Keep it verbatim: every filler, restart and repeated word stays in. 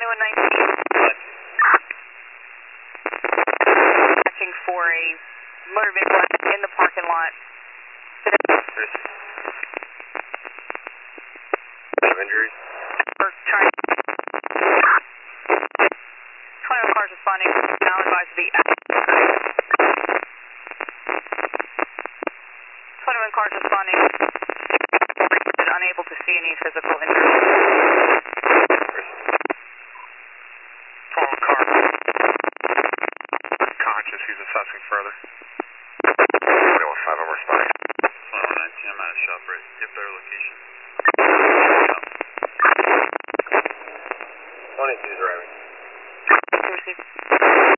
twenty-one nineteen. Watching for a motor vehicle in the parking lot. Any injuries? We're trying. twenty-one cars responding. Now advised to be twenty-one cars responding. Unable to see any physical injuries. twelve car. Conscious, he's assessing further. twenty-one five, I'm responding. twenty-one nineteen, I'm at a shop right. Give their location. twenty-two driving.